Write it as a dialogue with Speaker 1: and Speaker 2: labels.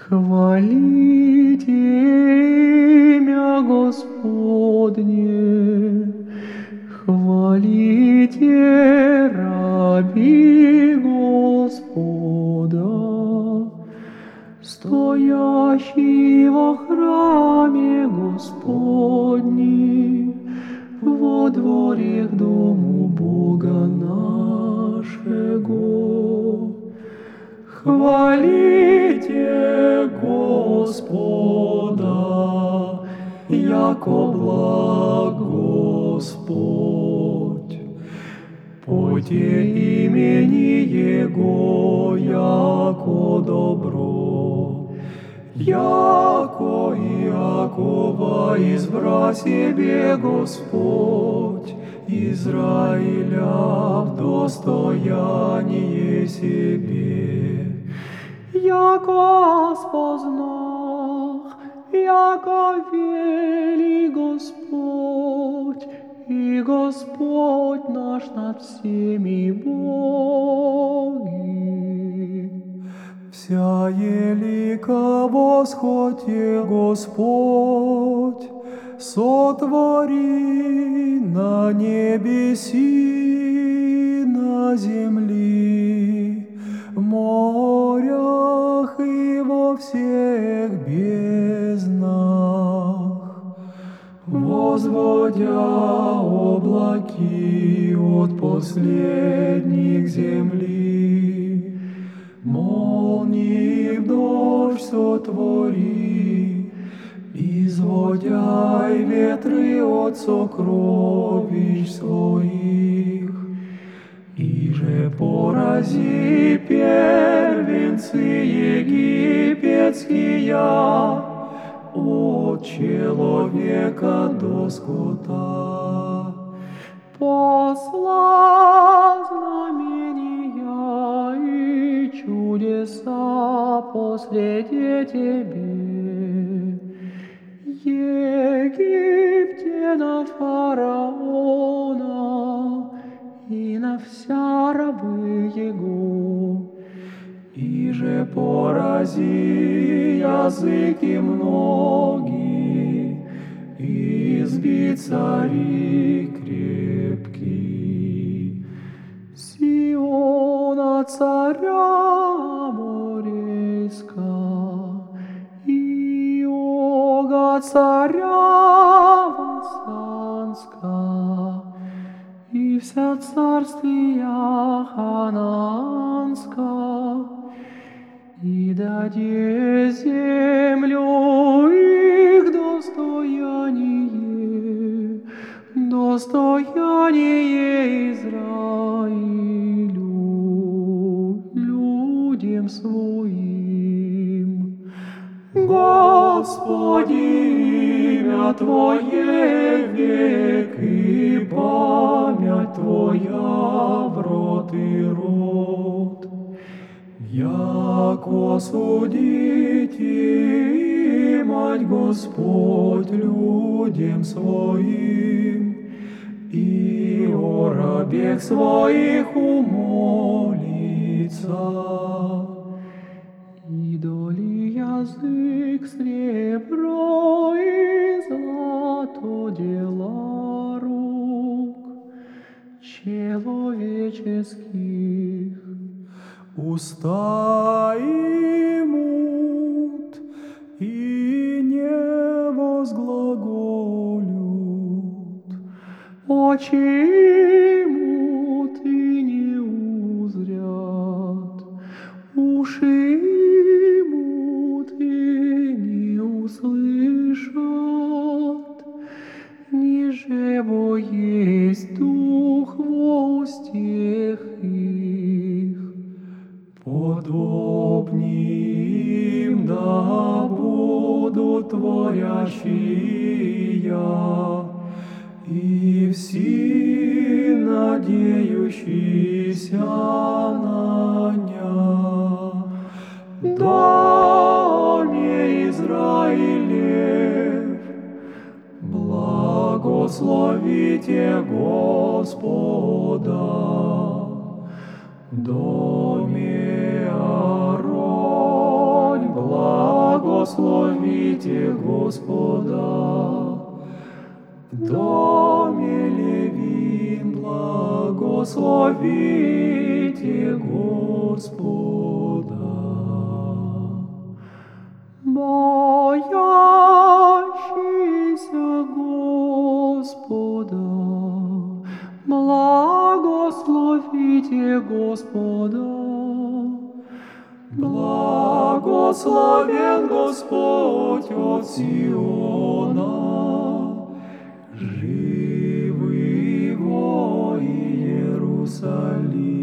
Speaker 1: Хвалите имя Господне, хвалите раби Господа, стоящий во храме Господни, во дворе к дому Бога нашего. Хвалите Господа, яко благ Господь. Пойте имени Его, яко добро, яко Иакова избра себе Господь, Израиля в достояние себе. Яко спознах, яко велик Господь, и Господь наш над всеми боги. Вся елика восходе Господь, сотвори на небеси, на земли, в морях и во всех безднах, возводя облаки от последних земли, молнии в дождь сотвори, изводя ветры от сокровищ своих, иже порази первенцы египетские от человека до скота. Посла знамения и чудеса последе тебе. Египте на фараона и на вся рабы его, иже порази языки многие, изби цари крепкие. Сиона царя Морейска, и Ога царя Васанска, и вся царствия Ханаанска, и даде землю их достояние, достояние Израилю, людям своим. Господи, имя Твое век и память Твоя в род и род. Яко судите, мать Господь, людям своим, и о рабех своих умолится. Идоли язык сребро и злато дела рук человеческих. Уста имут и не возглаголют, очи имут и не узрят, уши имут и не услышат, ниже бо есть дух во устех их. Подобни им да будут творящие, и все надеющиеся на ня. Доме Израилев, благословите Господа. Доме Аронь, Благословите Господа. В доме Левин благословите Господа. Боящийся Господа, благословите Господа. Благословен Господь от Сиона, живы во Иерусалиме.